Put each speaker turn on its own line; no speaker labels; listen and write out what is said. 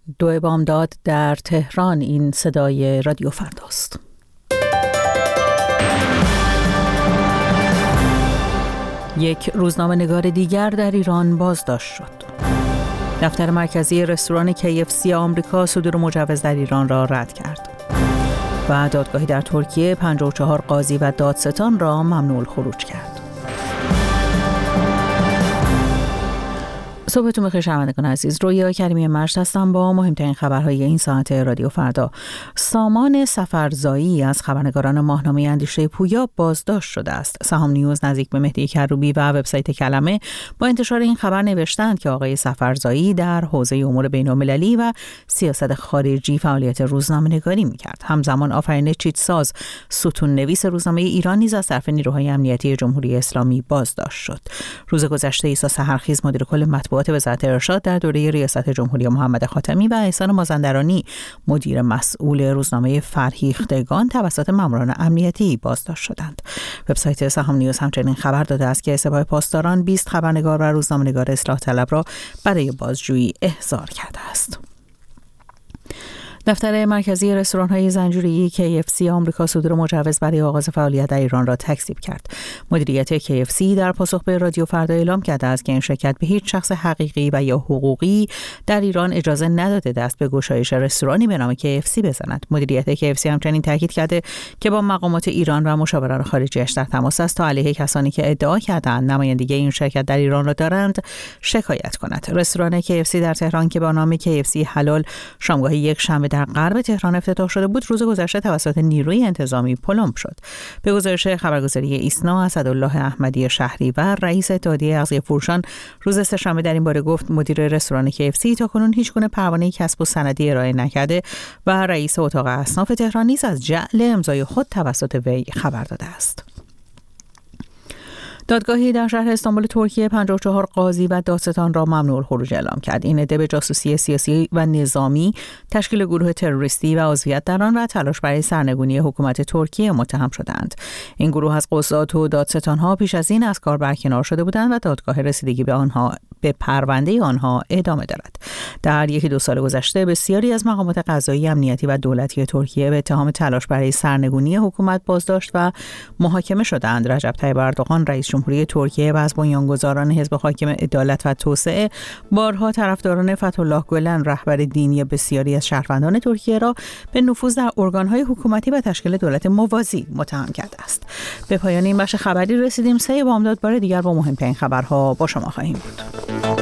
دو بامداد در تهران. این صدای رادیو فرداست. یک روزنامه‌نگار دیگر در ایران بازداشت شد. دفتر مرکزی رستوران KFC آمریکا صدور مجوز در ایران را رد کرد. و دادگاهی در ترکیه 54 قاضی و دادستان را ممنوع الخروج کرد. صبحتون بخیر شنوندگان عزیز. رویا کریمی مشت هستم با مهمترین خبرهای این ساعت رادیو فردا. سامان سفرزایی از خبرنگاران ماهنامه اندیشه پویا بازداشت شده است. سهام نیوز نزدیک به مهدی کروبی و وبسایت کلمه با انتشار این خبر نوشتند که آقای سفرزایی در حوزه امور بین‌المللی و سیاست خارجی فعالیت روزنامه‌نگاری می‌کرد. همزمان آفرین چیتساز ستون نویس روزنامه ایران نیز از طرف نیروهای امنیتی جمهوری اسلامی بازداشت شد. روز گذشته عیسی سحرخیز مدیر کل مطبوعات وزارت ارشاد در دوره ریاست جمهوری محمد خاتمی و احسان مازندرانی مدیر مسئول روزنامه فرهیختگان توسط ماموران امنیتی بازداشت شدند. وبسایت سهام نیوز همچنین خبر داده است که سپاه پاسداران 20 خبرنگار و روزنامه‌نگار اصلاح طلب را برای بازجویی احضار کرده است. دفتر مرکزی رستوران‌های زنجیره‌ای KFC آمریکا صدور مجوز برای آغاز فعالیت در ایران را تکذیب کرد. مدیریت KFC در پاسخ به رادیو فردا اعلام کرده است که این شرکت به هیچ شخص حقیقی و یا حقوقی در ایران اجازه نداده دست به گشایش رستورانی به نام KFC بزند. مدیریت KFC همچنین تاکید کرده که با مقامات ایران و مشاوران خارجی‌اش در تماس است تا علیه کسانی که ادعا کردند نمایندگی این شرکت در ایران را دارند شکایت کند. رستوران KFC در تهران که با نام KFC حلال شامگاه یک شنبه در غرب تهران افتتاح شده بود، روز گذشته توسط نیروی انتظامی پلمب شد. به گزارش خبرگزاری ایسنا، اسدالله احمدی شهریور رئیس اتحادیه اغذیه فروشان روز سه‌شنبه در این باره گفت مدیر رستوران KFC تاکنون هیچگونه پروانه کسب و سندی ارائه نکرده و رئیس اتاق اصناف تهران نیز از جعل امضای خود توسط وی خبر داده است. دادگاهی در شهر استانبول ترکیه 54 قاضی و دادستان را ممنوع الخروج اعلام کرد. این عده به جاسوسی سیاسی و نظامی، تشکیل گروه تروریستی و عضویت در آن و تلاش برای سرنگونی حکومت ترکیه متهم شدند. این گروه از قضات و دادستانها پیش از این از کار برکنار شده بودند و دادگاه رسیدگی به پرونده آنها ادامه دارد. در یکی دو سال گذشته بسیاری از مقامات قضایی، امنیتی و دولتی ترکیه به اتهام تلاش برای سرنگونی حکومت بازداشت و محاکمه شدند. رجب طیب اردوغان رئیس جمهوری ترکیه و از بنیانگذاران حزب حاکم عدالت و توسعه بارها طرفداران فتح‌الله گلن رهبر دینی بسیاری از شهروندان ترکیه را به نفوذ در ارگان‌های حکومتی و تشکیل دولت موازی متهم کرده است. به پایان این بخش خبری رسیدیم. 3 بامداد بار دیگر با مهمترین خبرها با شما خواهیم بود.